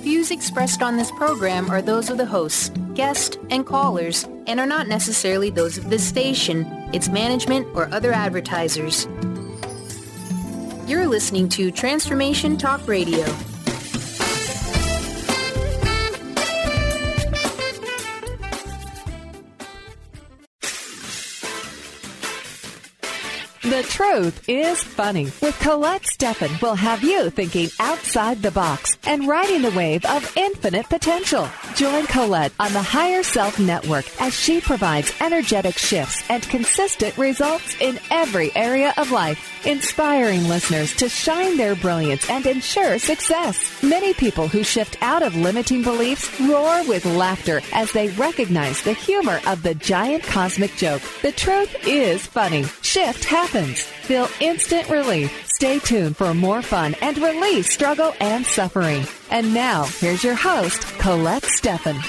Views expressed on this program are those of the hosts, guests, and callers, and are not necessarily those of this station, its management, or other advertisers. You're listening to Transformation Talk Radio. The Truth is Funny with Colette Steffen will have you thinking outside the box and riding the wave of infinite potential. Join Colette on the Higher Self Network as she provides energetic shifts and consistent results in every area of life, inspiring listeners to shine their brilliance and ensure success. Many people who shift out of limiting beliefs roar with laughter as they recognize the humor of the giant cosmic joke. The truth is funny. Shift happens. Feel instant relief. Stay tuned for more fun and relieve struggle and suffering. And now, here's your host, Colette Steffen.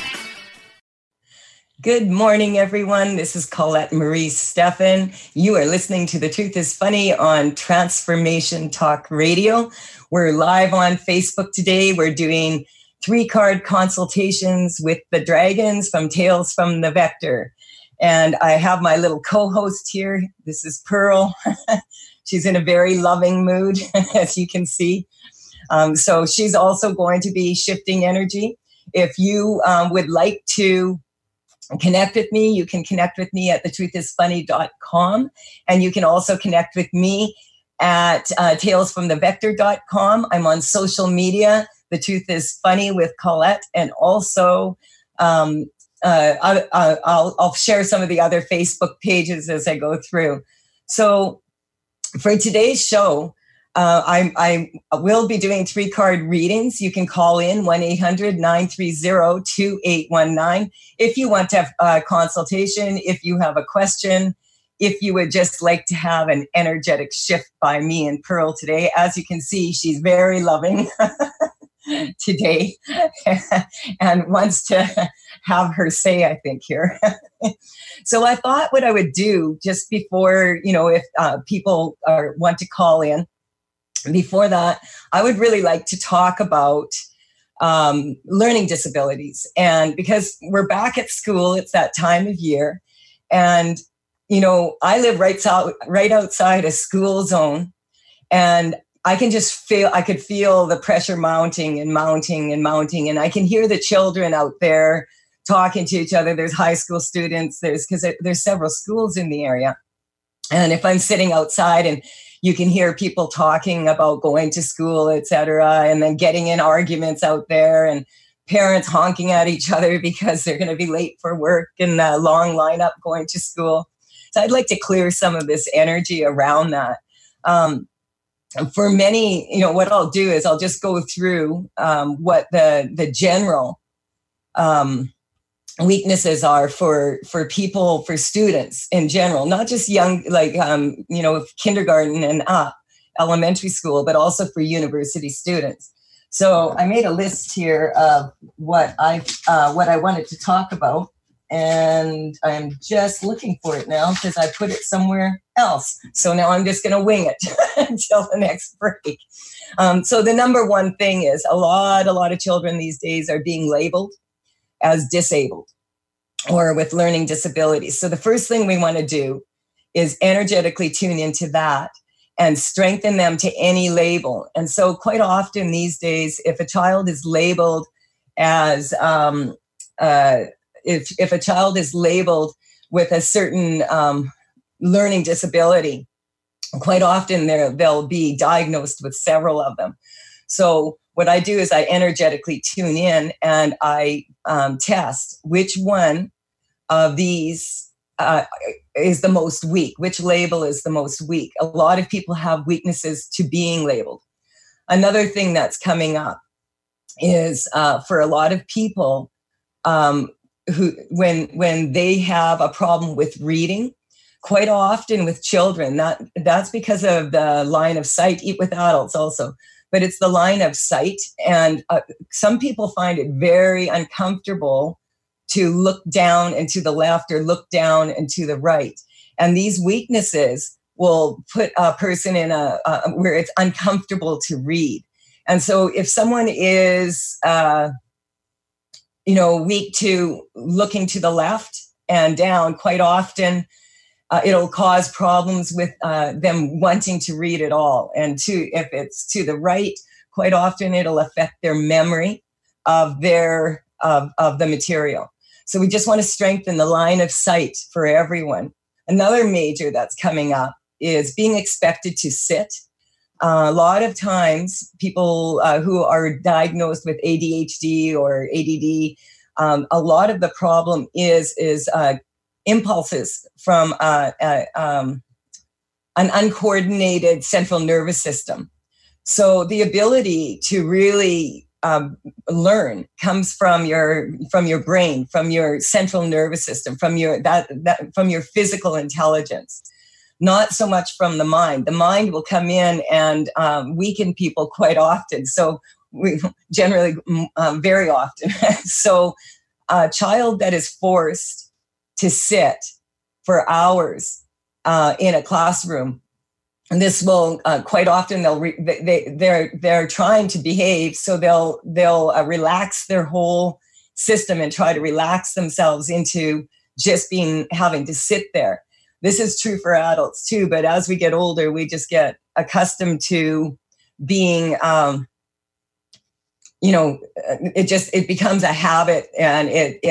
Good morning, everyone. This is Colette Marie Steffen. You are listening to The Truth is Funny on Transformation Talk Radio. We're live on Facebook today. We're doing 3-card consultations with the dragons from Tales from the Vector. And I have my little co-host here. This is Pearl. She's in a very loving mood, as you can see. So she's also going to be shifting energy. If you would like to connect with me, you can connect with me at thetruthisfunny.com. And you can also connect with me at talesfromthevector.com. I'm on social media. The Truth is Funny with Colette. And also I'll share some of the other Facebook pages as I go through. So for today's show, I will be doing 3-card readings. You can call in 1-800-930-2819 if you want to have a consultation, if you have a question, if you would just like to have an energetic shift by me and Pearl today. As you can see, she's very loving today and wants to have her say, I think, here. So I thought what I would do just before, if people want to call in, before that, I would really like to talk about learning disabilities. And because we're back at school, it's that time of year. And, I live right outside a school zone. And I could feel the pressure mounting and mounting and mounting. And I can hear the children out there talking to each other. There's high school students, because there's several schools in the area. And if I'm sitting outside and you can hear people talking about going to school, et cetera, and then getting in arguments out there and parents honking at each other because they're going to be late for work and a long lineup going to school. So I'd like to clear some of this energy around that. For many, what I'll do is I'll just go through what the general weaknesses are for people, for students in general, not just young, kindergarten and up, elementary school, but also for university students. So I made a list here of what I wanted to talk about. And I'm just looking for it now because I put it somewhere else. So now I'm just going to wing it until the next break. So the number one thing is a lot of children these days are being labeled as disabled or with learning disabilities. So the first thing we want to do is energetically tune into that and strengthen them to any label. And so quite often these days, if a child is labeled as if a child is labeled with a certain learning disability, quite often they'll be diagnosed with several of them. So what I do is I energetically tune in and I test which one of these is the most weak, which label is the most weak. A lot of people have weaknesses to being labeled. Another thing that's coming up is for a lot of people, who when they have a problem with reading, quite often with children, that's because of the line of sight, eat with adults also, but it's the line of sight. And some people find it very uncomfortable to look down and to the left or look down and to the right. And these weaknesses will put a person in where it's uncomfortable to read. And so if someone is, weak to looking to the left and down, quite often it'll cause problems with them wanting to read at all. And if it's to the right, quite often it'll affect their memory of of the material. So we just want to strengthen the line of sight for everyone. Another major that's coming up is being expected to sit. A lot of times people who are diagnosed with ADHD or ADD, a lot of the problem is impulses from an uncoordinated central nervous system. So the ability to really learn comes from your brain, from your central nervous system, from from your physical intelligence, not so much from the mind. The mind will come in and weaken people quite often. So we generally very often. So a child that is forced to sit for hours in a classroom, and this will quite often they're trying to behave, so they'll relax their whole system and try to relax themselves into just having to sit there. This is true for adults too, but as we get older, we just get accustomed to being, it becomes a habit, and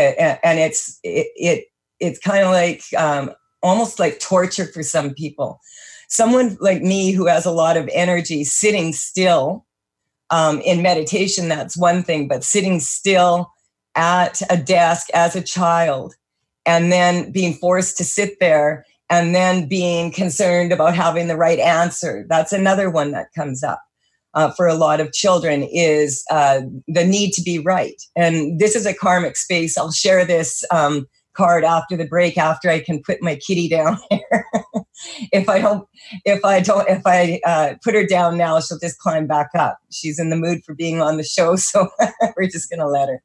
it's kind of like almost like torture for some people. Someone like me who has a lot of energy, sitting still in meditation, that's one thing, but sitting still at a desk as a child and then being forced to sit there and then being concerned about having the right answer, that's another one that comes up for a lot of children, is the need to be right. And this is a karmic space. I'll share this card after the break, after I can put my kitty down here. If I put her down now, she'll just climb back up. She's in the mood for being on the show, so we're just going to let her.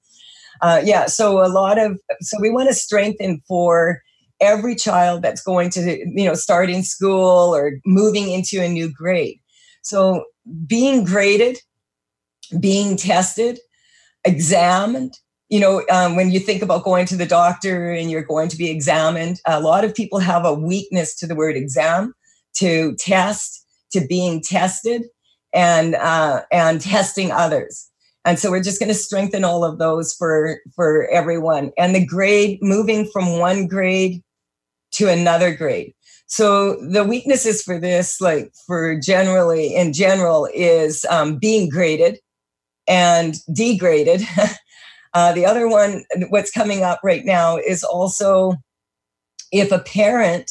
So we want to strengthen for every child that's going to, starting school or moving into a new grade. So being graded, being tested, examined. When you think about going to the doctor and you're going to be examined, a lot of people have a weakness to the word exam, to test, to being tested, and testing others. And so we're just going to strengthen all of those for everyone. And the grade, moving from one grade to another grade. So the weaknesses for this, in general, is being graded and degraded. The other one, what's coming up right now, is also if a parent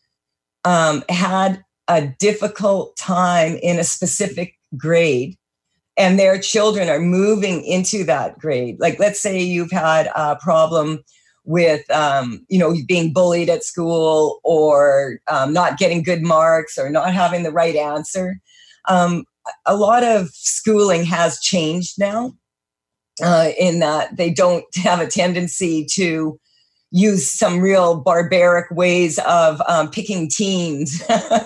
had a difficult time in a specific grade and their children are moving into that grade. Like, let's say you've had a problem with, being bullied at school, or not getting good marks, or not having the right answer. A lot of schooling has changed now. In that they don't have a tendency to use some real barbaric ways of picking teams,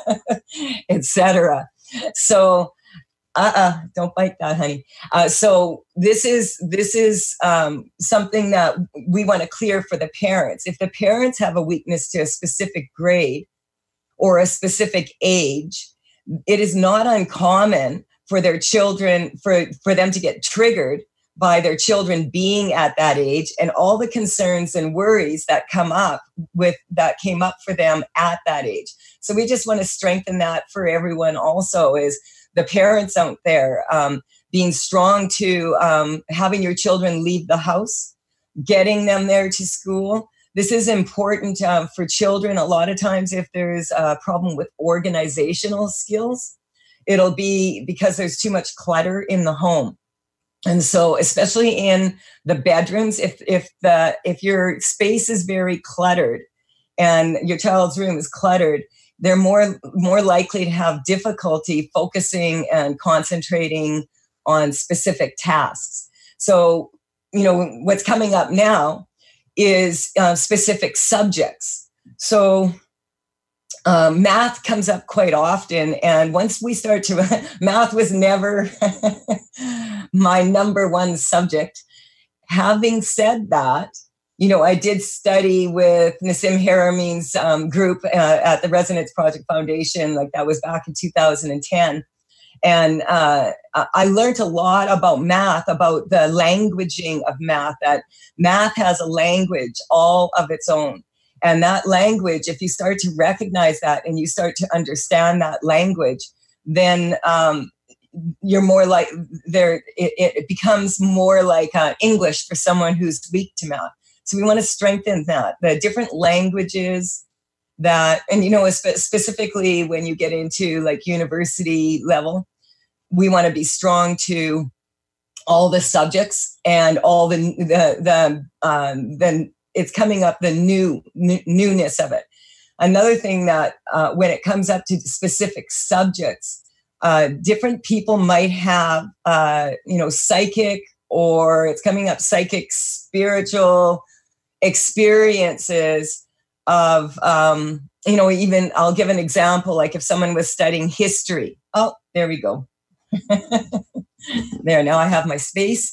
etc. So, don't bite that, honey. So this is something that we want to clear for the parents. If the parents have a weakness to a specific grade or a specific age, it is not uncommon for their children, for them to get triggered by their children being at that age, and all the concerns and worries that came up for them at that age. So we just want to strengthen that for everyone also, is the parents out there being strong to having your children leave the house, getting them there to school. This is important for children. A lot of times if there's a problem with organizational skills, it'll be because there's too much clutter in the home. And so, especially in the bedrooms, if your space is very cluttered and your child's room is cluttered, they're more likely to have difficulty focusing and concentrating on specific tasks. So, what's coming up now is specific subjects. So, Math comes up quite often. And once we start to, math was never my number one subject. Having said that, I did study with Nassim Haramein's group at the Resonance Project Foundation. Like that was back in 2010. And I learned a lot about math, about the languaging of math, that math has a language all of its own. And that language, if you start to recognize that and you start to understand that language, then you're more like it becomes more like English for someone who's weak to math. So we want to strengthen that, the different languages that, and specifically when you get into like university level, we want to be strong to all the subjects and all then it's coming up the newness of it. Another thing that when it comes up to specific subjects, different people might have psychic, or it's coming up psychic, spiritual experiences of even I'll give an example, like if someone was studying history. Oh, there we go. There, now I have my space.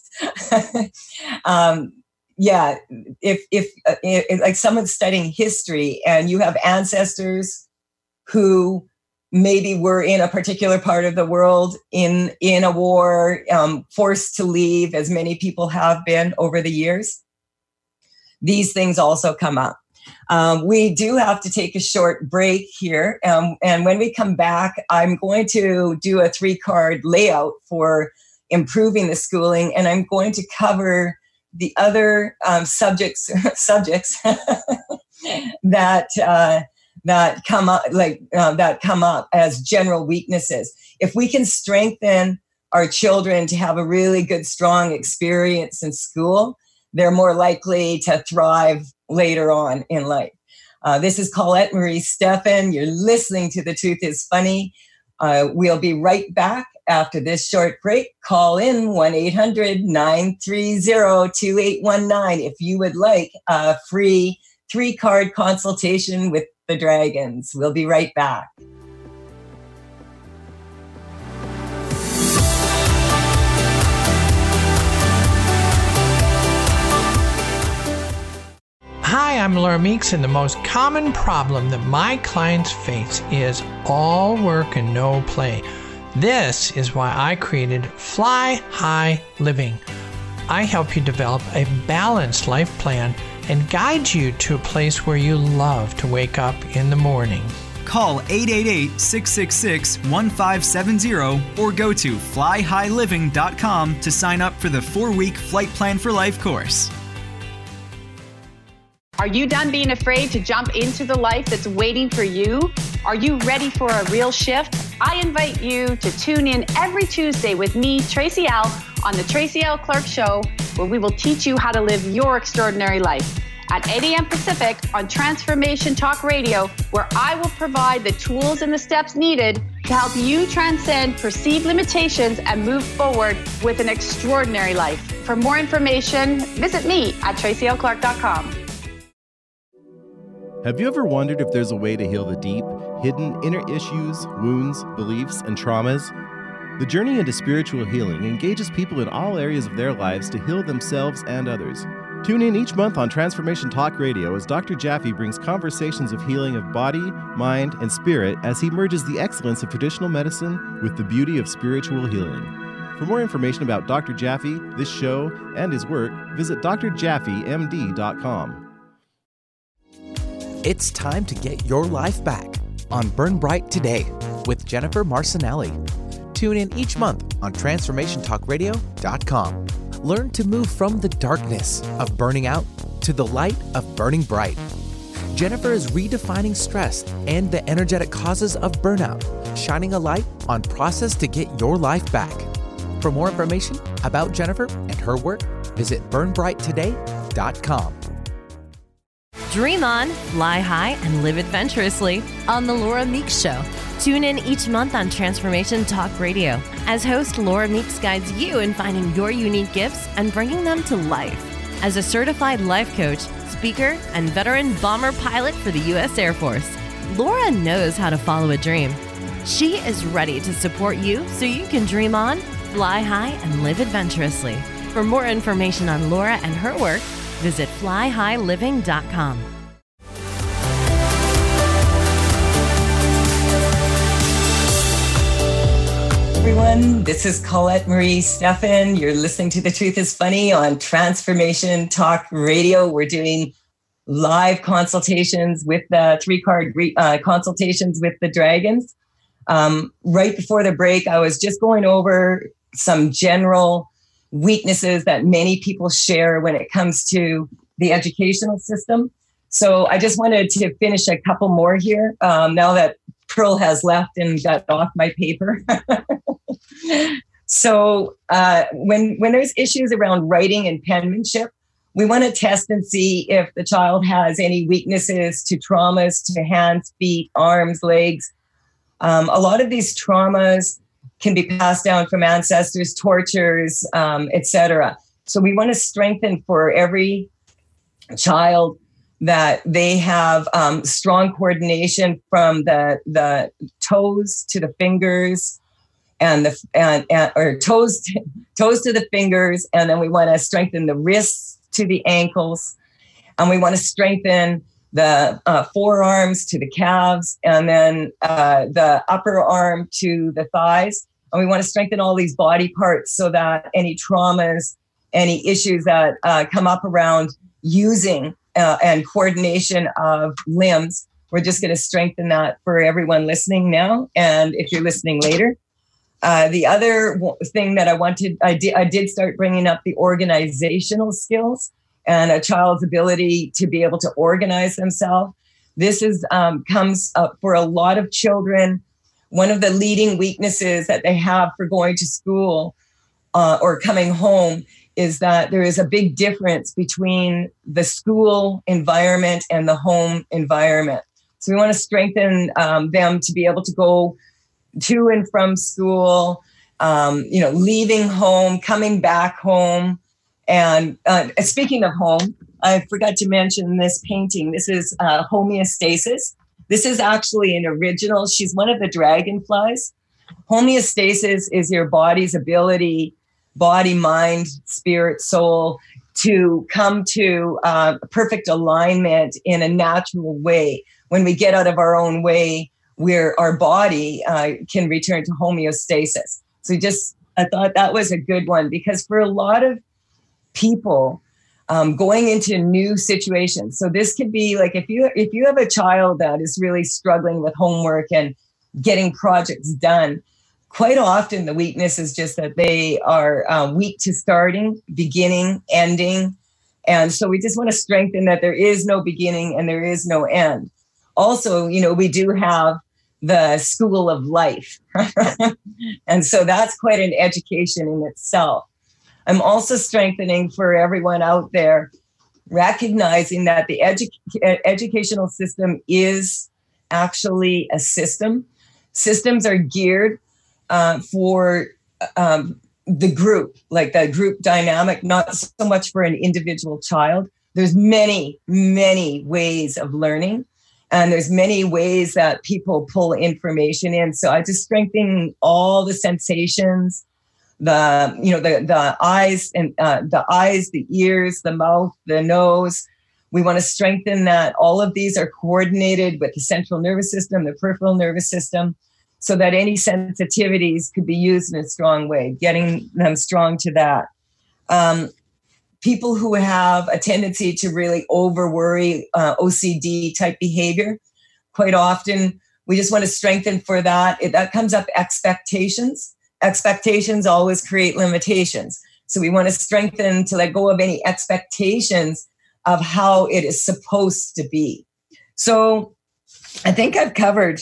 If like someone's studying history and you have ancestors who maybe were in a particular part of the world in a war, forced to leave, as many people have been over the years, these things also come up. We do have to take a short break here. And when we come back, I'm going to do a 3-card layout for improving the schooling. And I'm going to cover the other subjects that come up, that come up as general weaknesses. If we can strengthen our children to have a really good, strong experience in school, they're more likely to thrive later on in life. This is Colette Marie Stephan. You're listening to The Truth is Funny. We'll be right back after this short break. Call in 1-800-930-2819 if you would like a free 3-card consultation with the Dragons. We'll be right back. Hi, I'm Laura Meeks, and the most common problem that my clients face is all work and no play. This is why I created Fly High Living. I help you develop a balanced life plan and guide you to a place where you love to wake up in the morning. Call 888-666-1570 or go to flyhighliving.com to sign up for the 4-week Flight Plan for Life course. Are you done being afraid to jump into the life that's waiting for you? Are you ready for a real shift? I invite you to tune in every Tuesday with me, Tracy L., on the Tracy L. Clark Show, where we will teach you how to live your extraordinary life. At 8 a.m. Pacific on Transformation Talk Radio, where I will provide the tools and the steps needed to help you transcend perceived limitations and move forward with an extraordinary life. For more information, visit me at tracylclark.com. Have you ever wondered if there's a way to heal the deep, hidden inner issues, wounds, beliefs, and traumas? The journey into spiritual healing engages people in all areas of their lives to heal themselves and others. Tune in each month on Transformation Talk Radio as Dr. Jaffe brings conversations of healing of body, mind, and spirit as he merges the excellence of traditional medicine with the beauty of spiritual healing. For more information about Dr. Jaffe, this show, and his work, visit drjaffemd.com. It's time to get your life back on Burn Bright Today with Jennifer Marcinelli. Tune in each month on TransformationTalkRadio.com. Learn to move from the darkness of burning out to the light of burning bright. Jennifer is redefining stress and the energetic causes of burnout, shining a light on process to get your life back. For more information about Jennifer and her work, visit burnbrighttoday.com. Dream on, fly high, and live adventurously on The Laura Meeks Show. Tune in each month on Transformation Talk Radio as host Laura Meeks guides you in finding your unique gifts and bringing them to life. As a certified life coach, speaker, and veteran bomber pilot for the U.S. Air Force, Laura knows how to follow a dream. She is ready to support you so you can dream on, fly high, and live adventurously. For more information on Laura and her work, visit flyhighliving.com. Everyone, this is Colette Marie Steffen. You're listening to The Truth is Funny on Transformation Talk Radio. We're doing live consultations with the 3-card consultations with the dragons. Right before the break, I was just going over some general weaknesses that many people share when it comes to the educational system. So I just wanted to finish a couple more here now that Pearl has left and got off my paper. So when there's issues around writing and penmanship, we want to test and see if the child has any weaknesses to traumas to hands, feet, arms, legs. A lot of these traumas can be passed down from ancestors, tortures, etc. So we want to strengthen for every child that they have strong coordination from the toes to the fingers and toes to the fingers, and then we want to strengthen the wrists to the ankles, and we want to strengthen the forearms to the calves, and then the upper arm to the thighs. And we want to strengthen all these body parts so that any traumas, any issues that come up around using and coordination of limbs, we're just going to strengthen that for everyone listening now. And if you're listening later, the other thing that I did start bringing up the organizational skills and a child's ability to be able to organize themselves. This is comes up for a lot of children. One of the leading weaknesses that they have for going to school or coming home is that there is a big difference between the school environment and the home environment. So we want to strengthen them to be able to go to and from school, leaving home, coming back home. And speaking of home, I forgot to mention this painting. This is homeostasis. This is actually an original. She's one of the dragonflies. Homeostasis is your body's ability, body, mind, spirit, soul, to come to perfect alignment in a natural way. When we get out of our own way, where our body can return to homeostasis. So I thought that was a good one, because for a lot of people going into new situations, so this could be like if you have a child that is really struggling with homework and getting projects done, quite often the weakness is just that they are weak to starting, beginning, ending. And so we just want to strengthen that there is no beginning and there is no end. Also, we do have the school of life. And so that's quite an education in itself. I'm also strengthening for everyone out there, recognizing that the educational system is actually a system. Systems are geared for the group, like the group dynamic, not so much for an individual child. There's many, many ways of learning. And there's many ways that people pull information in. So I just strengthen all the sensations, the eyes and the ears, the mouth, the nose. We want to strengthen that. All of these are coordinated with the central nervous system, the peripheral nervous system, so that any sensitivities could be used in a strong way, getting them strong to that. People who have a tendency to really over worry, OCD type behavior, quite often we just want to strengthen for that. That comes up expectations. Expectations always create limitations. So we want to strengthen to let go of any expectations of how it is supposed to be. So I think I've covered.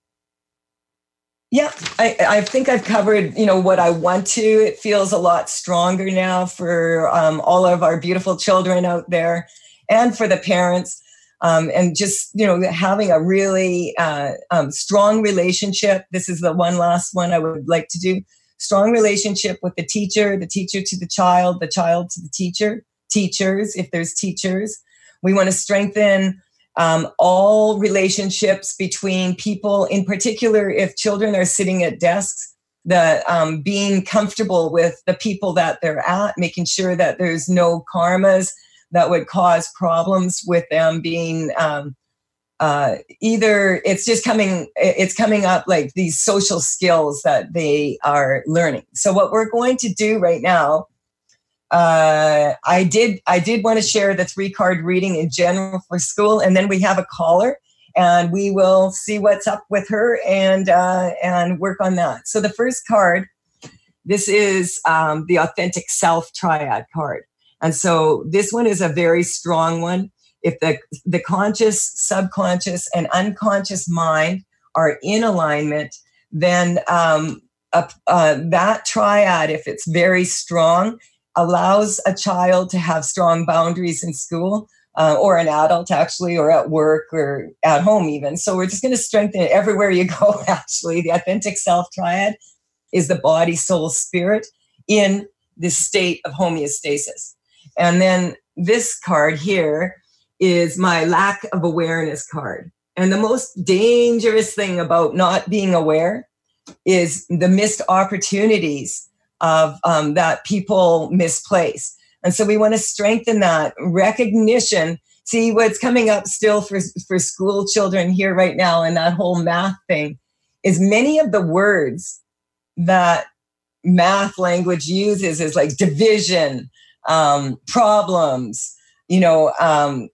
Yeah, I think I've covered, what I want to. It feels a lot stronger now for all of our beautiful children out there and for the parents. And just, having a really strong relationship. This is the one last one I would like to do. Strong relationship with the teacher to the child to the teacher, teachers, if there's teachers. We want to strengthen all relationships between people, in particular, if children are sitting at desks, being comfortable with the people that they're at, making sure that there's no karmas that would cause problems with them being either it's coming up like these social skills that they are learning. So what we're going to do right now, I did want to share the 3-card reading in general for school, and then we have a caller, and we will see what's up with her and work on that. So the first card, this is the Authentic Self Triad card, and so this one is a very strong one. If the conscious, subconscious, and unconscious mind are in alignment, then that triad, if it's very strong, allows a child to have strong boundaries in school, or an adult actually, or at work or at home even. So we're just going to strengthen it everywhere you go, actually. The Authentic Self Triad is the body, soul, spirit in this state of homeostasis. And then this card here is my lack of awareness card. And the most dangerous thing about not being aware is the missed opportunities of that people misplace. And so we want to strengthen that recognition. See, what's coming up still for school children here right now, and that whole math thing, is many of the words that math language uses is like division, problems, and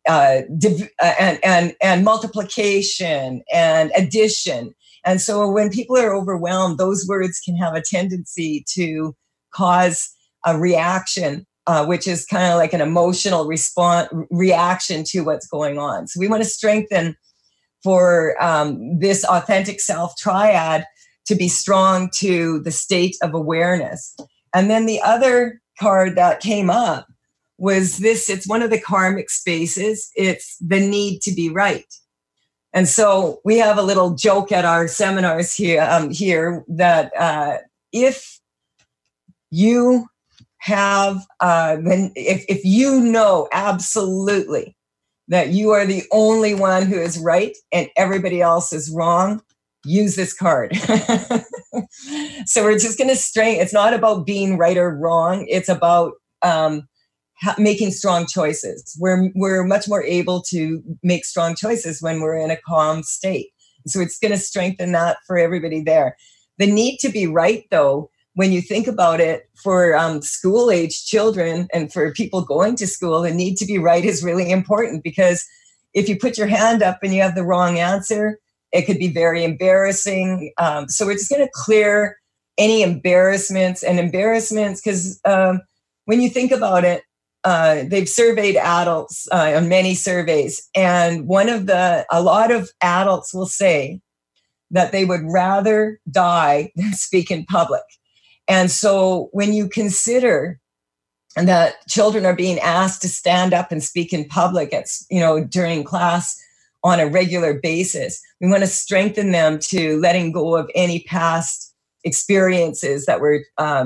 multiplication and addition. And so when people are overwhelmed, those words can have a tendency to cause a reaction, which is kind of like an emotional reaction to what's going on. So we want to strengthen for this Authentic Self Triad to be strong to the state of awareness. And then the other card that came up was this. It's one of the karmic spaces. It's the need to be right. And so we have a little joke at our seminars here that if you have, if you know absolutely that you are the only one who is right and everybody else is wrong, use this card. So we're just going to strengthen. It's not about being right or wrong. It's about making strong choices. We're much more able to make strong choices when we're in a calm state. So it's going to strengthen that for everybody there. The need to be right, though, when you think about it, for school-age children and for people going to school, the need to be right is really important, because if you put your hand up and you have the wrong answer, it could be very embarrassing. So we're just going to clear any embarrassments, because when you think about it, they've surveyed adults on many surveys, and a lot of adults will say that they would rather die than speak in public. And so when you consider that children are being asked to stand up and speak in public during class on a regular basis, we want to strengthen them to letting go of any past experiences that were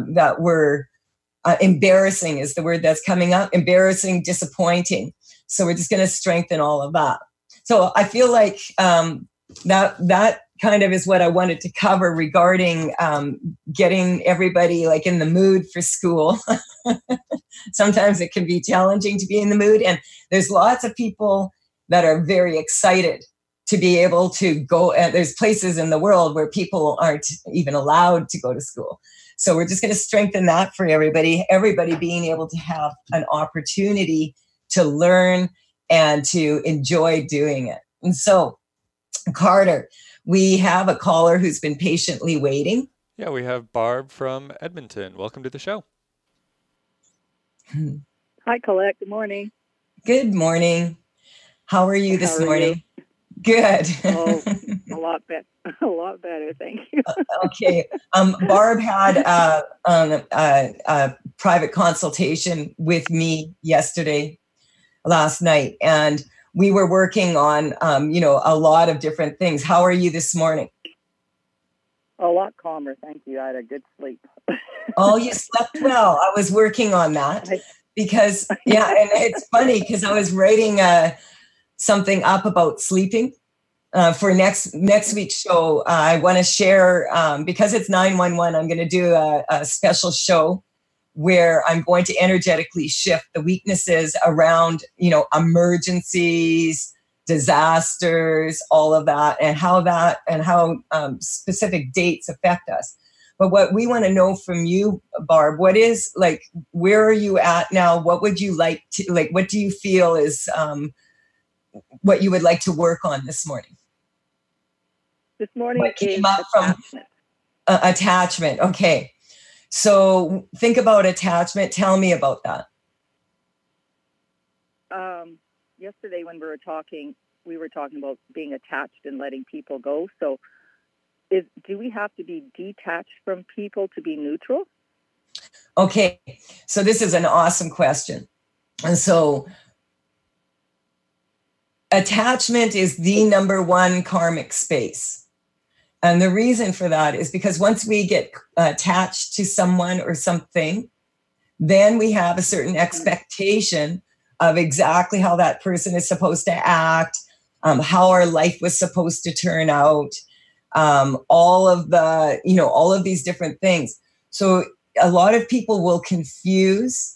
embarrassing is the word that's coming up. Embarrassing, disappointing. So we're just going to strengthen all of that. So I feel like that kind of is what I wanted to cover regarding getting everybody like in the mood for school. Sometimes it can be challenging to be in the mood, and there's lots of people that are very excited to be able to go. There's places in the world where people aren't even allowed to go to school. So we're just going to strengthen that for everybody being able to have an opportunity to learn and to enjoy doing it. And so, Carter, we have a caller who's been patiently waiting. Yeah, we have Barb from Edmonton. Welcome to the show. Hi, Colette. Good morning. Good morning. How are you this morning? Good. Oh, a lot better. Thank you. Okay. Barb had a private consultation with me last night, and we were working on, a lot of different things. How are you this morning? A lot calmer, thank you. I had a good sleep. Oh, you slept well. I was working on that because, and it's funny because I was writing something up about sleeping. For next week's show, I want to share, because it's 911, I'm going to do a special show where I'm going to energetically shift the weaknesses around, emergencies, disasters, all of that, and how specific dates affect us. But what we want to know from you, Barb, what is, like, where are you at now? What would you like to, like, what do you feel is what you would like to work on this morning? This morning what came up attachment. From attachment. Okay. So think about attachment. Tell me about that. Yesterday when we were talking about being attached and letting people go. So do we have to be detached from people to be neutral? Okay. So this is an awesome question. And so attachment is the number one karmic space. And the reason for that is because once we get attached to someone or something, then we have a certain expectation of exactly how that person is supposed to act, how our life was supposed to turn out, all of these different things. So a lot of people will confuse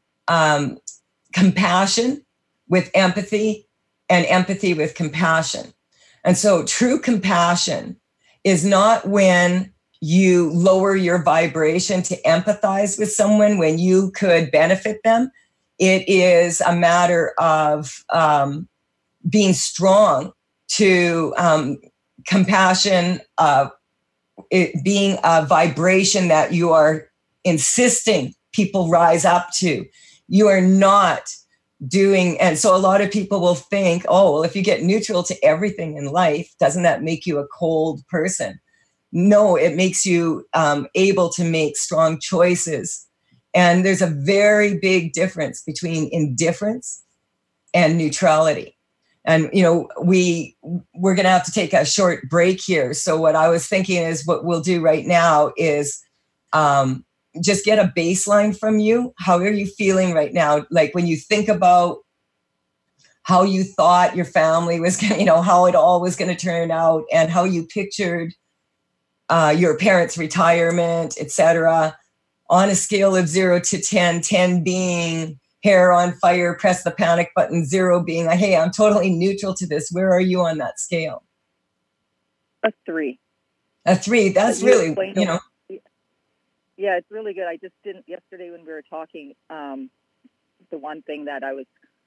compassion with empathy and empathy with compassion. And so true compassion is not when you lower your vibration to empathize with someone when you could benefit them. It is a matter of being strong to compassion, it being a vibration that you are insisting people rise up to. You are not doing, and so a lot of people will think, oh, well, if you get neutral to everything in life, doesn't that make you a cold person? No, it makes you able to make strong choices. And there's a very big difference between indifference and neutrality. And, we're going to have to take a short break here. So what I was thinking is what we'll do right now is just get a baseline from you. How are you feeling right now? Like when you think about how you thought your family was going to, how it all was going to turn out and how you pictured your parents' retirement, etc. On a scale of 0 to 10, 10 being hair on fire, press the panic button, 0 being, hey, I'm totally neutral to this. Where are you on that scale? A 3. A 3. That's really, Yeah, it's really good. I just didn't, yesterday when we were talking, the one thing that I was,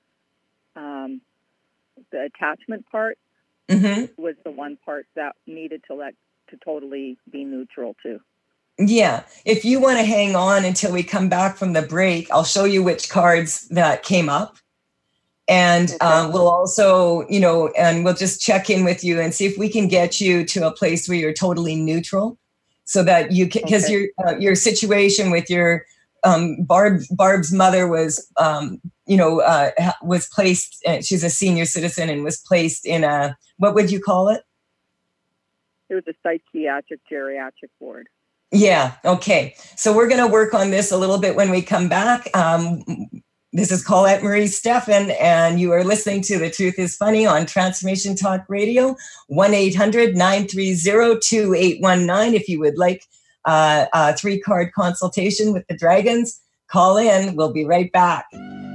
the attachment part was the one part that needed to totally be neutral to. Yeah. If you want to hang on until we come back from the break, I'll show you which cards that came up. And we'll also, and we'll just check in with you and see if we can get you to a place where you're totally neutral so that you can, because your situation with your Barb's mother was, was placed, she's a senior citizen and was placed in a, what would you call it? It was a psychiatric geriatric ward. Yeah. Okay. So we're going to work on this a little bit when we come back. This is Colette Marie Stephan, and you are listening to The Truth is Funny on Transformation Talk Radio, 1-800-930-2819. If you would like a 3-card consultation with the Dragons, call in. We'll be right back.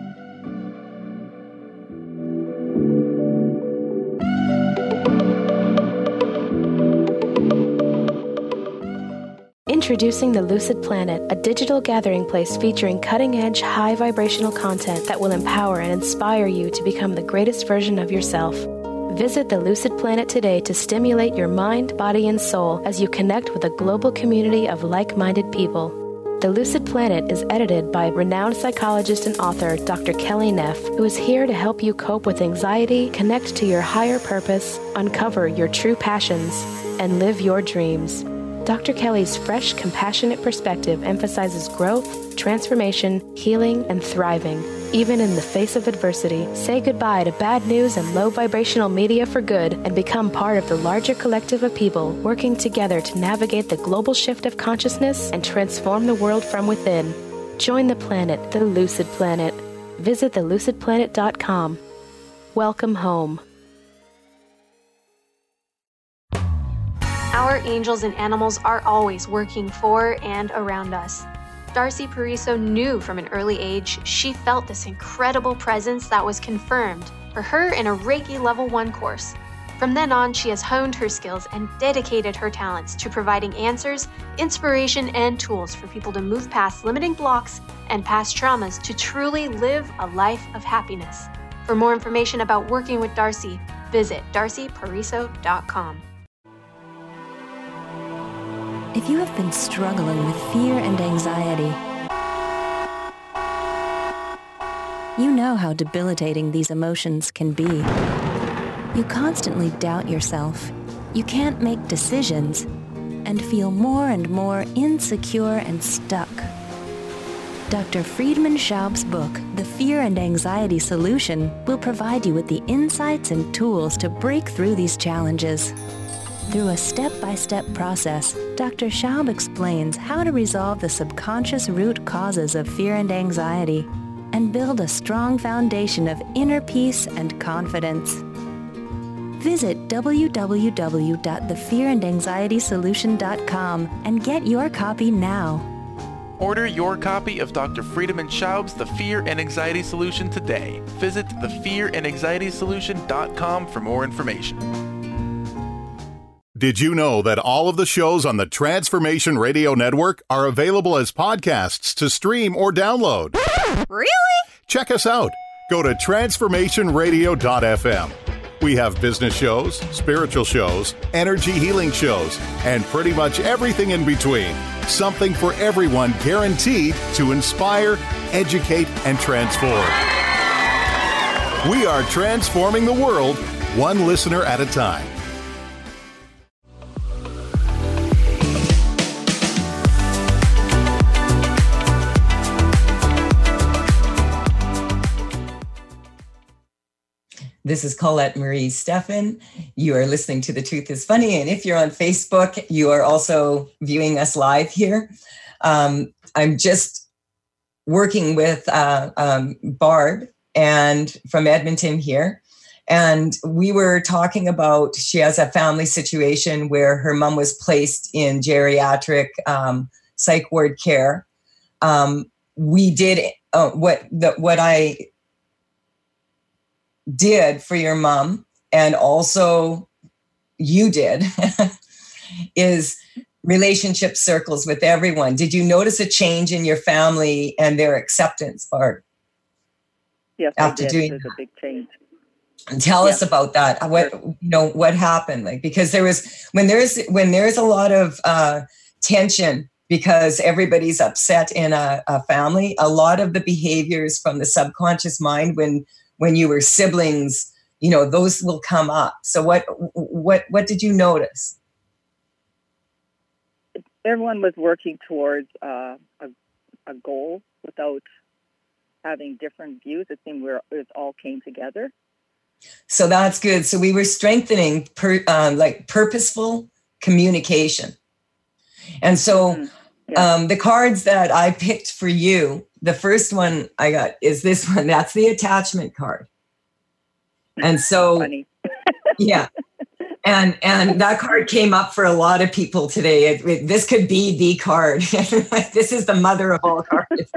Introducing the Lucid Planet, a digital gathering place featuring cutting-edge, high vibrational content that will empower and inspire you to become the greatest version of yourself. Visit the Lucid Planet today to stimulate your mind, body, and soul as you connect with a global community of like-minded people. The Lucid Planet is edited by renowned psychologist and author Dr. Kelly Neff, who is here to help you cope with anxiety, connect to your higher purpose, uncover your true passions, and live your dreams. Dr. Kelly's fresh, compassionate perspective emphasizes growth, transformation, healing, and thriving, even in the face of adversity. Say goodbye to bad news and low vibrational media for good and become part of the larger collective of people working together to navigate the global shift of consciousness and transform the world from within. Join the planet, the Lucid Planet. Visit thelucidplanet.com. Welcome home. Our angels and animals are always working for and around us. Darcy Pariso knew from an early age she felt this incredible presence that was confirmed for her in a Reiki Level 1 course. From then on, she has honed her skills and dedicated her talents to providing answers, inspiration, and tools for people to move past limiting blocks and past traumas to truly live a life of happiness. For more information about working with Darcy, visit darcypariso.com. If you have been struggling with fear and anxiety, you know how debilitating these emotions can be. You constantly doubt yourself, you can't make decisions, and feel more and more insecure and stuck. Dr. Friedemann Schaub's book, The Fear and Anxiety Solution, will provide you with the insights and tools to break through these challenges. Through a step-by-step process, Dr. Schaub explains how to resolve the subconscious root causes of fear and anxiety and build a strong foundation of inner peace and confidence. Visit www.thefearandanxietysolution.com and get your copy now. Order your copy of Dr. Friedemann Schaub's The Fear and Anxiety Solution today. Visit thefearandanxietysolution.com for more information. Did you know that all of the shows on the Transformation Radio Network are available as podcasts to stream or download? Really? Check us out. Go to transformationradio.fm. We have business shows, spiritual shows, energy healing shows, and pretty much everything in between. Something for everyone, guaranteed to inspire, educate, and transform. We are transforming the world, one listener at a time. This is Colette Marie Steffen. You are listening to The Truth is Funny. And if you're on Facebook, you are also viewing us live here. I'm just working with Barb and from Edmonton here. And we were talking about, she has a family situation where her mom was placed in geriatric psych ward care. We did what I did for your mom, and also you did, is relationship circles with everyone. Did you notice a change in your family and their acceptance, Barb? Yes, after I did. doing There's a big change. And tell us about that. What happened? Like, because when there's a lot of tension because everybody's upset in a family, a lot of the behaviors from the subconscious mind when you were siblings, those will come up. So what did you notice? Everyone was working towards a goal without having different views. It seemed it all came together. So that's good. So we were strengthening purposeful communication. And so the cards that I picked for you, the first one I got is this one. That's the attachment card. And so, funny. Yeah. And that card came up for a lot of people today. This could be the card. This is the mother of all cards.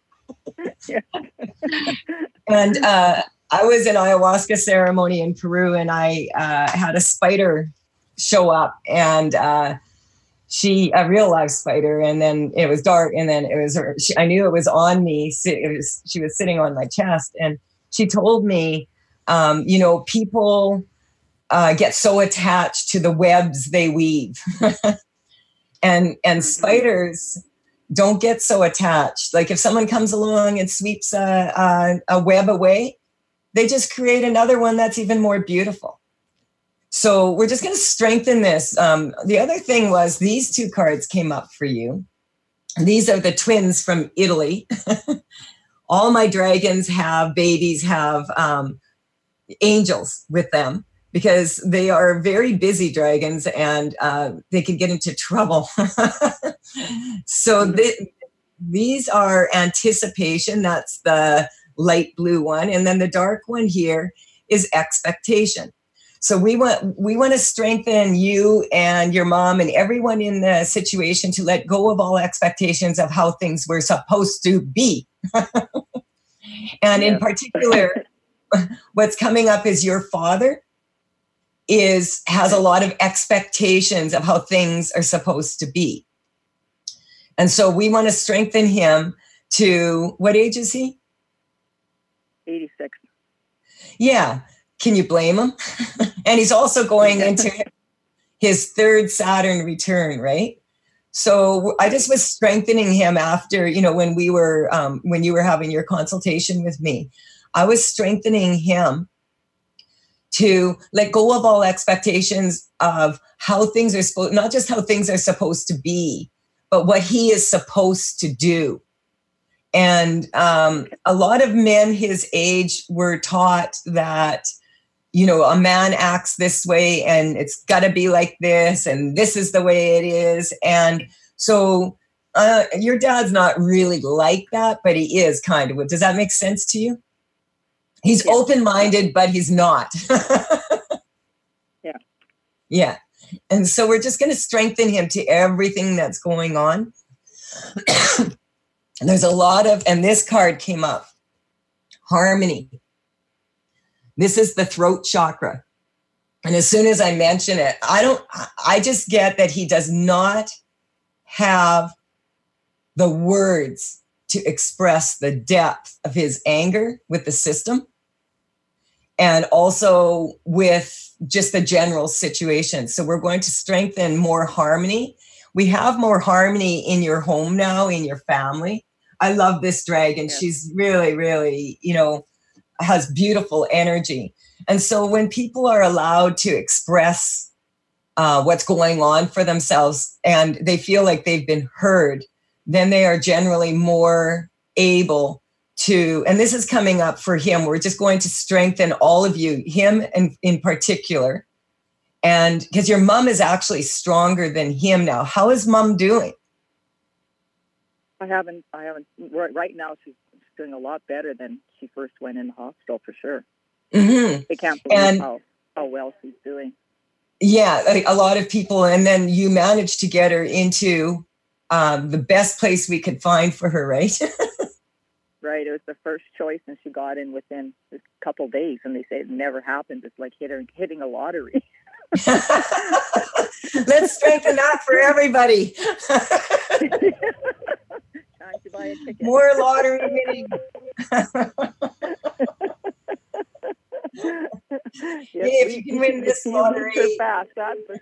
And I was in ayahuasca ceremony in Peru, and I had a spider show up, and a real live spider, and then it was dark, and then I knew it was on me. She was sitting on my chest, and she told me, people get so attached to the webs they weave, and spiders don't get so attached. Like if someone comes along and sweeps a web away, they just create another one that's even more beautiful. So we're just going to strengthen this. The other thing was these two cards came up for you. These are the twins from Italy. All my dragons have angels with them because they are very busy dragons, and they can get into trouble. So these are anticipation. That's the light blue one. And then the dark one here is expectation. So we want to strengthen you and your mom and everyone in the situation to let go of all expectations of how things were supposed to be. And in particular, what's coming up is your father has a lot of expectations of how things are supposed to be. And so we want to strengthen him to, what age is he? 86. Yeah. Can you blame him? And he's also going into his third Saturn return, right? So I just was strengthening him after, when you were having your consultation with me, I was strengthening him to let go of all expectations of how things are supposed, not just how things are supposed to be, but what he is supposed to do. And a lot of men his age were taught that, a man acts this way and it's got to be like this and this is the way it is. And so your dad's not really like that, but he is kind of. Does that make sense to you? He's open-minded, but he's not. Yeah. Yeah. And so we're just going to strengthen him to everything that's going on. And there's a lot of, and this card came up, harmony. This is the throat chakra. And as soon as I mention it, I just get that he does not have the words to express the depth of his anger with the system and also with just the general situation. So we're going to strengthen more harmony. We have more harmony in your home now, in your family. I love this dragon. Yeah. She's really, really, has beautiful energy. And so when people are allowed to express what's going on for themselves and they feel like they've been heard, then they are generally more able to, and this is coming up for him. We're just going to strengthen all of you, him and in particular. And because your mom is actually stronger than him now. How is mom doing? I haven't, right now she's doing a lot better than she first went in the hospital for sure. Mm-hmm. I can't believe how well she's doing. Yeah, a lot of people. And then you managed to get her into the best place we could find for her, right? Right. It was the first choice and she got in within a couple of days and they say it never happened. It's like hitting a lottery. Let's strengthen that for everybody. Time to buy a ticket. More lottery winning. Yes, if you can win this lottery. Fast, that's for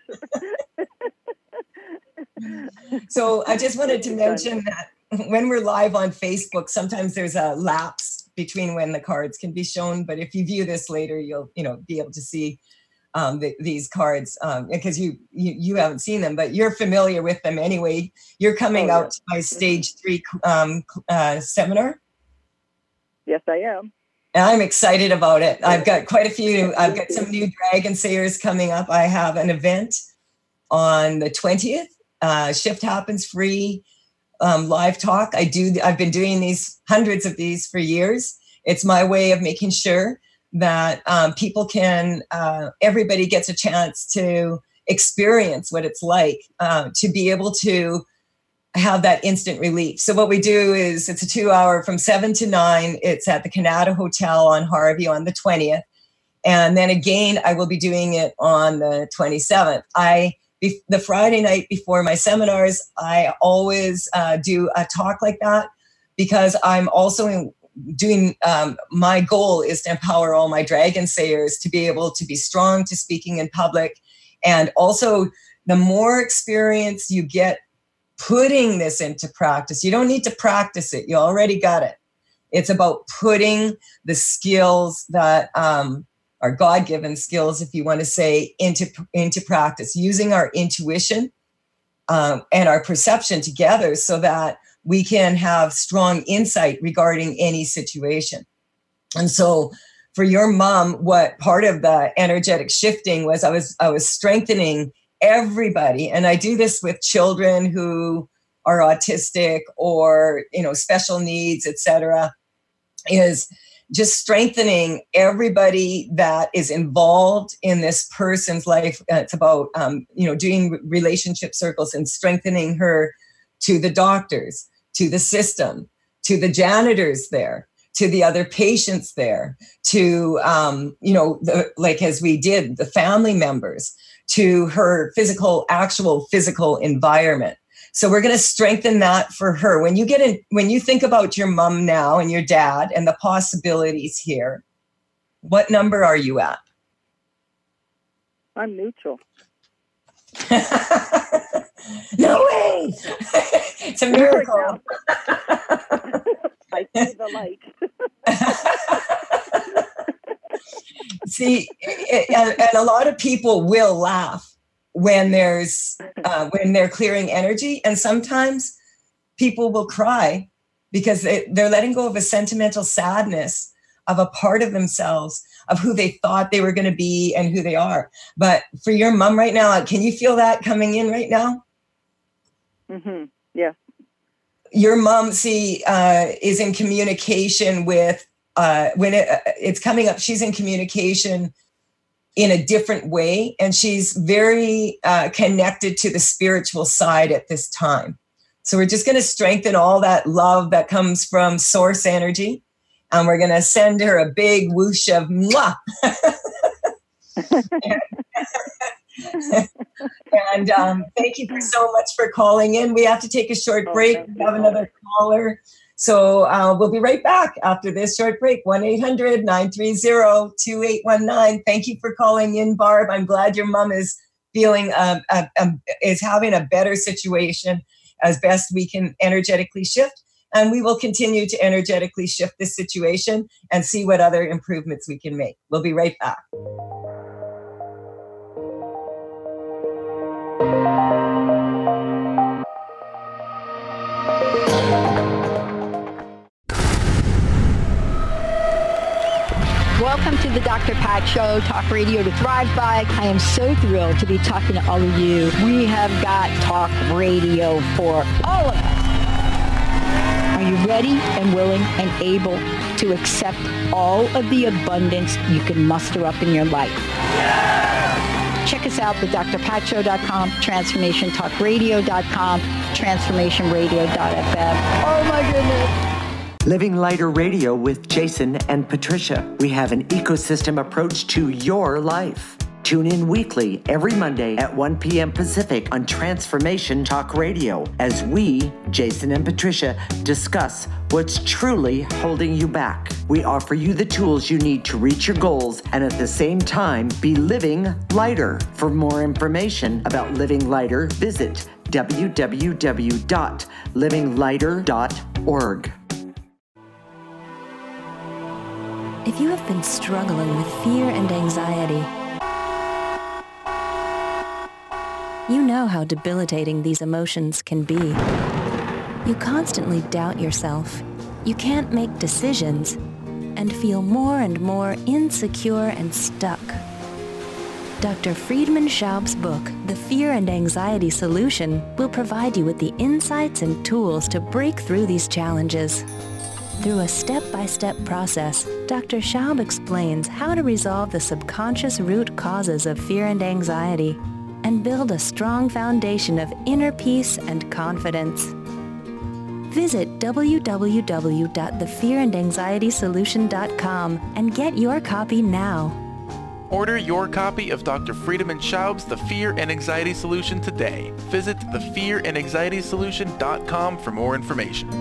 sure. So I just wanted to mention that when we're live on Facebook, sometimes there's a lapse between when the cards can be shown. But if you view this later, you'll be able to see these cards because you haven't seen them, but you're familiar with them anyway. You're coming out to my stage 3 seminar. Yes, I am. And I'm excited about it. I've got quite a few. I've got some new Dragon Sayers coming up. I have an event on the 20th. Shift Happens free live talk. I've been doing these, hundreds of these for years. It's my way of making sure that people can, everybody gets a chance to experience what it's like to be able to have that instant relief. So what we do is it's a 2-hour from 7 to 9. It's at the Canada Hotel on Harvey on the 20th. And then again, I will be doing it on the 27th. The Friday night before my seminars, I always do a talk like that because I'm also doing, my goal is to empower all my Dragon Sayers to be able to be strong to speaking in public. And also the more experience you get putting this into practice, you don't need to practice it. You already got it. It's about putting the skills that are God-given skills, if you want to say, into practice, using our intuition and our perception together so that we can have strong insight regarding any situation. And so for your mom, what part of the energetic shifting was I was strengthening everybody. And I do this with children who are autistic or, special needs, etc. is just strengthening everybody that is involved in this person's life. It's about, doing relationship circles and strengthening her to the doctors, to the system, to the janitors there, to the other patients there, to, as we did, the family members, to her actual physical environment. So we're going to strengthen that for her. When you think about your mom now and your dad and the possibilities here, what number are you at? I'm neutral. No way! It's a miracle. I see the light. See, and a lot of people will laugh when they're clearing energy, and sometimes people will cry because they're letting go of a sentimental sadness of a part of themselves, of who they thought they were going to be and who they are. But for your mom right now, can you feel that coming in right now? Mm-hmm. Yeah. Your mom, is in communication with, when it's coming up, she's in communication in a different way. And she's very connected to the spiritual side at this time. So we're just going to strengthen all that love that comes from source energy. And we're going to send her a big whoosh of mwah. And thank you so much for calling in. We have to take a short break. We have another caller. So we'll be right back after this short break. 1-800-930-2819. Thank you for calling in, Barb. I'm glad your mom is feeling, is having a better situation as best we can energetically shift. And we will continue to energetically shift this situation and see what other improvements we can make. We'll be right back. Welcome to the Dr. Pat Show, talk radio to thrive by. I am so thrilled to be talking to all of you. We have got talk radio for all of us. Are you ready and willing and able to accept all of the abundance you can muster up in your life? Yeah! Check us out at drpatshow.com, transformationtalkradio.com, transformationradio.fm. Oh my goodness. Living Lighter Radio with Jason and Patricia. We have an ecosystem approach to your life. Tune in weekly every Monday at 1 p.m. Pacific on Transformation Talk Radio as we, Jason and Patricia, discuss what's truly holding you back. We offer you the tools you need to reach your goals and at the same time be living lighter. For more information about Living Lighter, visit www.livinglighter.org. If you have been struggling with fear and anxiety, you know how debilitating these emotions can be. You constantly doubt yourself. You can't make decisions and feel more and more insecure and stuck. Dr. Friedemann Schaub's book, The Fear and Anxiety Solution, will provide you with the insights and tools to break through these challenges. Through a step-by-step process, Dr. Schaub explains how to resolve the subconscious root causes of fear and anxiety and build a strong foundation of inner peace and confidence. Visit www.thefearandanxietysolution.com and get your copy now. Order your copy of Dr. Friedemann Schaub's The Fear and Anxiety Solution today. Visit thefearandanxietysolution.com for more information.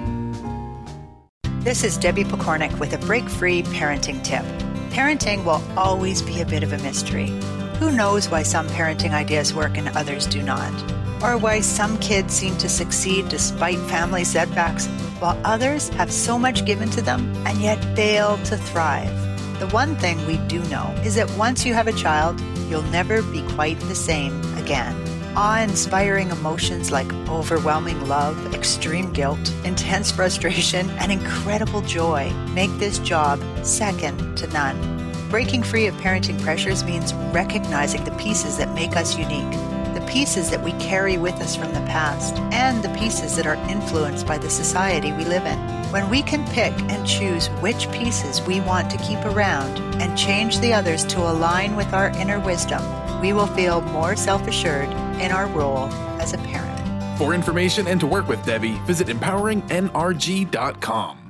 This is Debbie Pokornik with a break-free parenting tip. Parenting will always be a bit of a mystery. Who knows why some parenting ideas work and others do not? Or why some kids seem to succeed despite family setbacks, while others have so much given to them and yet fail to thrive? The one thing we do know is that once you have a child, you'll never be quite the same again. Awe-inspiring emotions like overwhelming love, extreme guilt, intense frustration, and incredible joy make this job second to none. Breaking free of parenting pressures means recognizing the pieces that make us unique, the pieces that we carry with us from the past, and the pieces that are influenced by the society we live in. When we can pick and choose which pieces we want to keep around and change the others to align with our inner wisdom, we will feel more self-assured in our role as a parent. For information and to work with Debbie, visit empoweringnrg.com.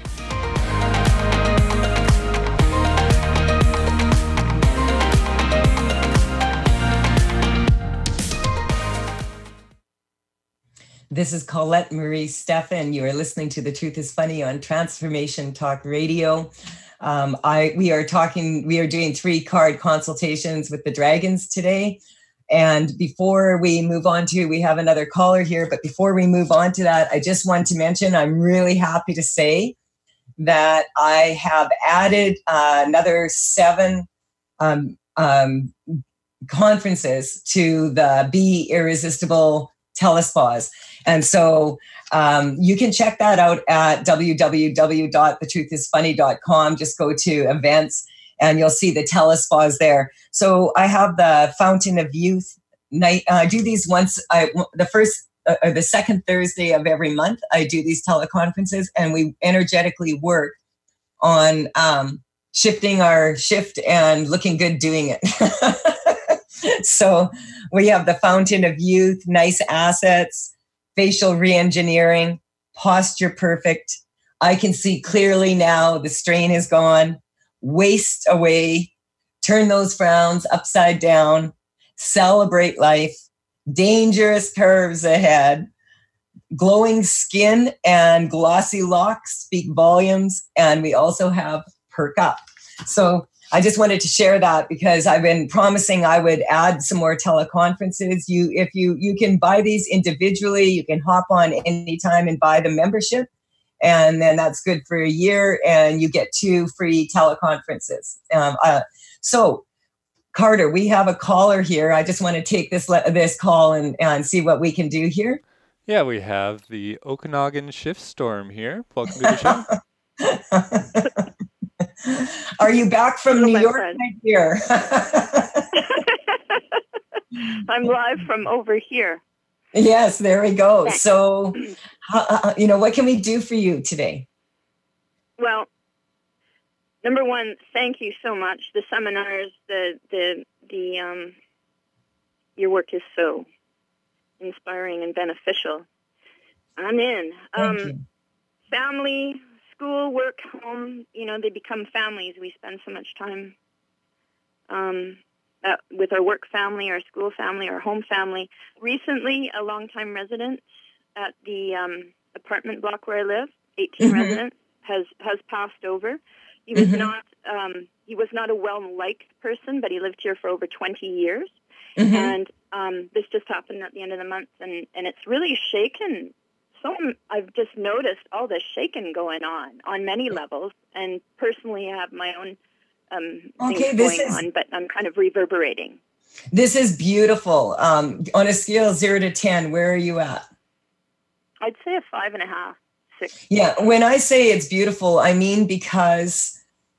This is Colette Marie Stephan. You are listening to The Truth is Funny on Transformation Talk Radio. We are doing 3-card consultations with the Dragons today. And before we move on to, we have another caller here, but before we move on to that, I just want to mention, I'm really happy to say that I have added another 7 conferences to the Be Irresistible telespas. And so you can check that out at www.thetruthisfunny.com. Just go to events and you'll see the telespas there. So I have the Fountain of Youth night. I do these once, the second Thursday of every month. I do these teleconferences and we energetically work on shifting our shift and looking good doing it. So we have the Fountain of Youth, nice assets, facial reengineering, posture perfect. I can see clearly now, the strain is gone, waste away, turn those frowns upside down, celebrate life, dangerous curves ahead, glowing skin and glossy locks speak volumes, and we also have Perk Up. So I just wanted to share that because I've been promising I would add some more teleconferences. You can buy these individually. You can hop on anytime and buy the membership. And then that's good for a year and you get 2 free teleconferences. So Carter, we have a caller here. I just want to take this call and see what we can do here. Yeah, we have the Okanagan Shift Storm here. Welcome to the show. Are you back from New York right here? I'm live from over here. Yes, there we go. So, what can we do for you today? Well, number one, thank you so much. The seminars, your work is so inspiring and beneficial. I'm in. Family, school, work, home, they become families. We spend so much time with our work family, our school family, our home family. Recently, a longtime resident at the apartment block where I live, 18 residents, has passed over. He was not a well-liked person, but he lived here for over 20 years. And this just happened at the end of the month, and it's really shaken. So I've just noticed all this shaking going on many levels, and personally I have my own things going on, but I'm kind of reverberating. This is beautiful. On a scale of 0 to 10, where are you at? I'd say a 5.5, 6. Yeah, when I say it's beautiful, I mean because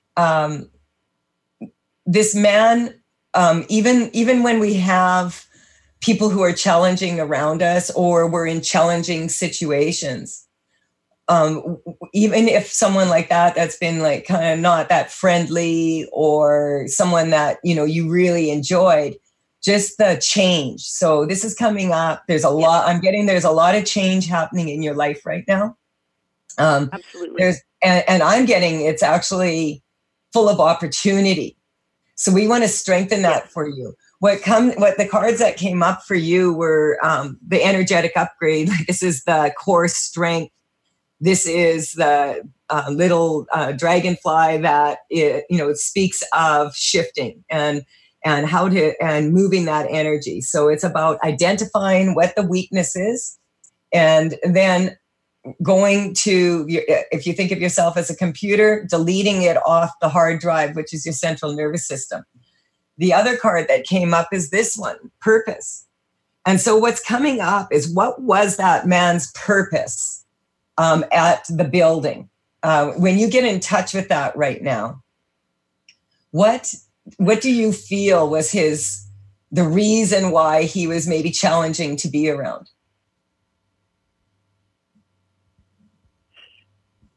this man, even when we have people who are challenging around us or we're in challenging situations, even if someone like that's been like kind of not that friendly or someone that, you really enjoyed, just the change. So this is coming up. There's a lot of change happening in your life right now. Absolutely. And I'm getting, it's actually full of opportunity. So we want to strengthen that for you. What the cards that came up for you were the energetic upgrade. This is the core strength. This is the little dragonfly that it speaks of shifting and moving that energy. So it's about identifying what the weakness is, and then going to, if you think of yourself as a computer, deleting it off the hard drive, which is your central nervous system. The other card that came up is this one, purpose. And so what's coming up is, what was that man's purpose at the building? When you get in touch with that right now, what do you feel was the reason why he was maybe challenging to be around?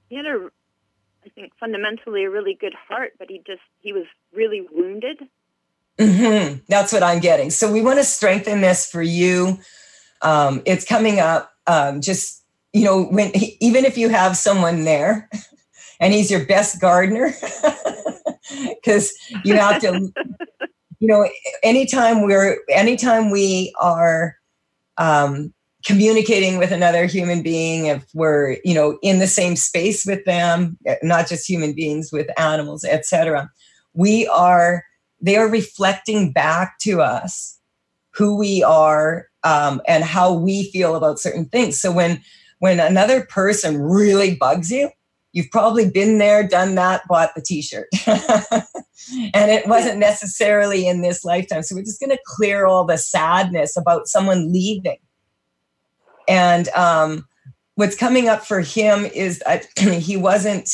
I think, fundamentally a really good heart, but he was really wounded. Mm-hmm. That's what I'm getting. So we want to strengthen this for you. It's coming up. Just, even if you have someone there and he's your best gardener, because you have to, anytime we are communicating with another human being, if we're, in the same space with them, not just human beings, with animals, etc., they are reflecting back to us who we are and how we feel about certain things. So when another person really bugs you, you've probably been there, done that, bought the t-shirt. And it wasn't necessarily in this lifetime. So we're just going to clear all the sadness about someone leaving. And what's coming up for him is that he wasn't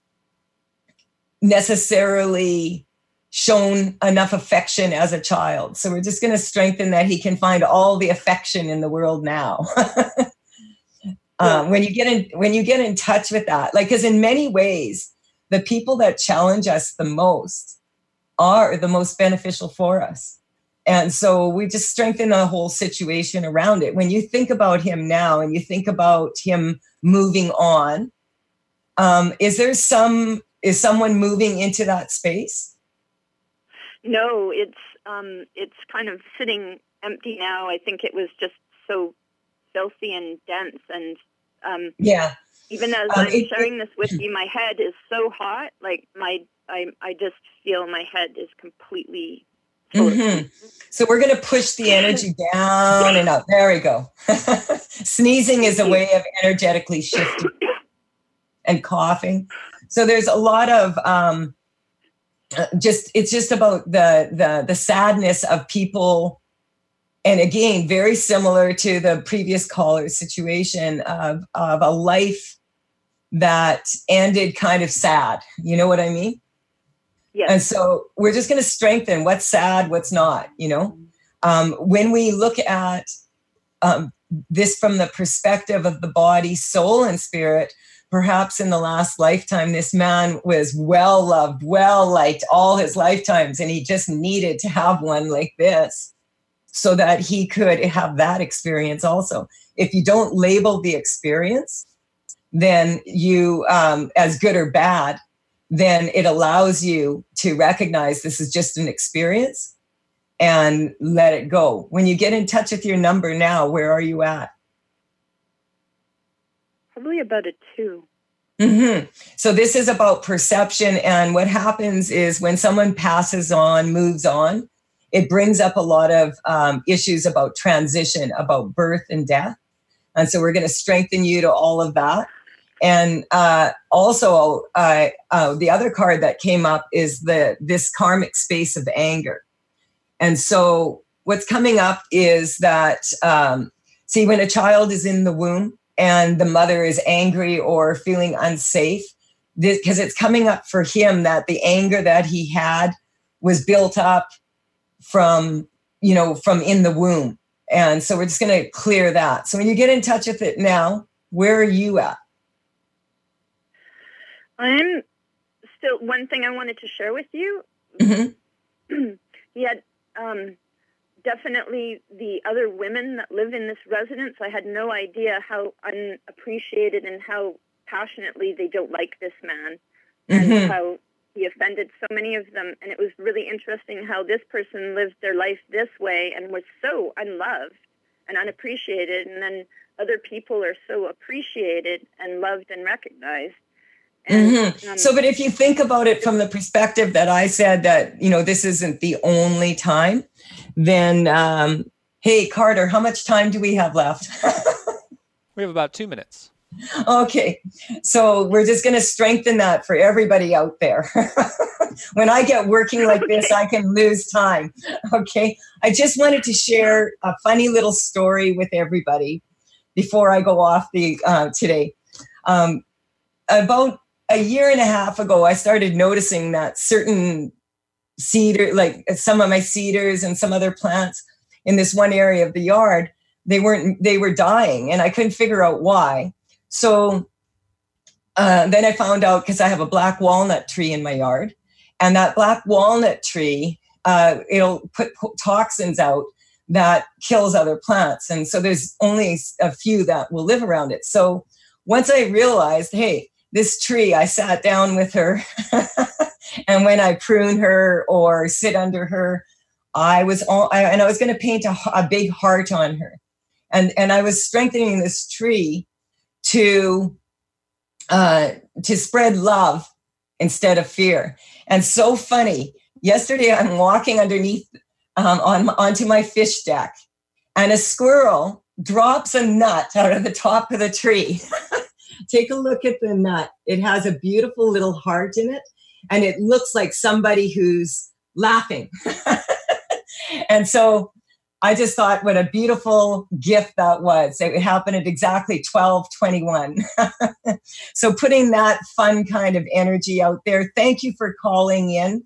necessarily shown enough affection as a child. So we're just going to strengthen that he can find all the affection in the world now. When you get in touch with that, because in many ways, the people that challenge us the most are the most beneficial for us. And so we just strengthen the whole situation around it. When you think about him now and you think about him moving on, is someone moving into that space? No, it's kind of sitting empty now. I think it was just so filthy and dense, and even as I'm sharing this with you, my head is so hot. Like I just feel my head is completely. Mm-hmm. So we're going to push the energy down and up. There we go. Sneezing is a way of energetically shifting, and coughing. So there's a lot of it's just about the sadness of people. And again, very similar to the previous caller's situation of a life that ended kind of sad. You know what I mean? Yes. And so we're just going to strengthen what's sad, what's not, when we look at this from the perspective of the body, soul, and spirit, perhaps in the last lifetime, this man was well loved, well liked all his lifetimes, and he just needed to have one like this so that he could have that experience also. If you don't label the experience, then you, as good or bad, then it allows you to recognize this is just an experience and let it go. When you get in touch with your number now, where are you at? Probably about a 2. Mm-hmm. So this is about perception. And what happens is when someone passes on, moves on, it brings up a lot of issues about transition, about birth and death. And so we're going to strengthen you to all of that. And also, the other card that came up is this karmic space of anger. And so what's coming up is that, when a child is in the womb and the mother is angry or feeling unsafe, because it's coming up for him that the anger that he had was built up from in the womb. And so we're just going to clear that. So when you get in touch with it now, where are you at? I'm still, one thing I wanted to share with you, yet definitely the other women that live in this residence, I had no idea how unappreciated and how passionately they don't like this man, and how he offended so many of them. And it was really interesting how this person lived their life this way and was so unloved and unappreciated, and then other people are so appreciated and loved and recognized. And, but if you think about it from the perspective that I said that, this isn't the only time, then, hey, Carter, how much time do we have left? We have about 2 minutes. Okay. So we're just going to strengthen that for everybody out there. When I get working like this, I can lose time. Okay. I just wanted to share a funny little story with everybody before I go off today. About a year and a half ago, I started noticing that certain cedar, like some of my cedars and some other plants in this one area of the yard, they were dying, and I couldn't figure out why. So then I found out, because I have a black walnut tree in my yard, and that black walnut tree, it'll put toxins out that kills other plants. And so there's only a few that will live around it. So once I realized, hey, this tree, I sat down with her and when I prune her or sit under her, I was going to paint a big heart on her. And I was strengthening this tree to spread love instead of fear. And so funny, yesterday I'm walking underneath onto my fish deck, and a squirrel drops a nut out of the top of the tree. Take a look at the nut. It has a beautiful little heart in it, and it looks like somebody who's laughing. And so I just thought what a beautiful gift that was. It happened at exactly 12:21. So putting that fun kind of energy out there. Thank you for calling in.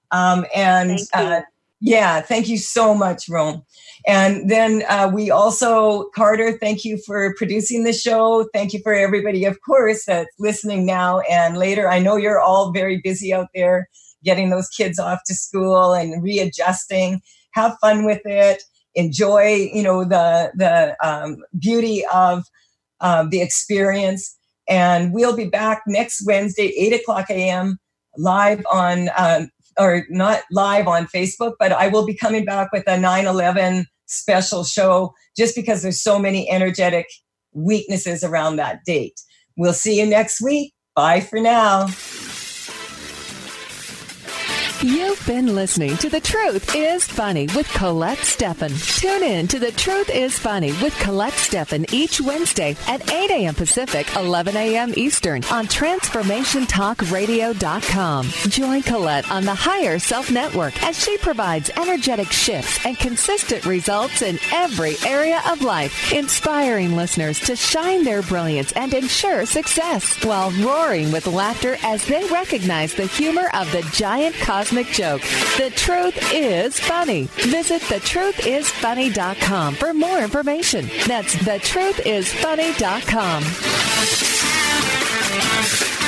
Thank you so much, Rome. And then we also, Carter, thank you for producing the show. Thank you for everybody, of course, that's listening now and later. I know you're all very busy out there getting those kids off to school and readjusting. Have fun with it. Enjoy, the beauty of the experience. And we'll be back next Wednesday, 8:00 a.m. live on, or not live on Facebook, but I will be coming back with a 9/11 special show just because there's so many energetic weaknesses around that date. We'll see you next week. Bye for now. You've been listening to The Truth is Funny with Colette Steffen. Tune in to The Truth is Funny with Colette Steffen each Wednesday at 8 a.m. Pacific, 11 a.m. Eastern on TransformationTalkRadio.com. Join Colette on the Higher Self Network as she provides energetic shifts and consistent results in every area of life, inspiring listeners to shine their brilliance and ensure success while roaring with laughter as they recognize the humor of the giant cosmic joke. The Truth is Funny. Visit thetruthisfunny.com for more information. That's thetruthisfunny.com.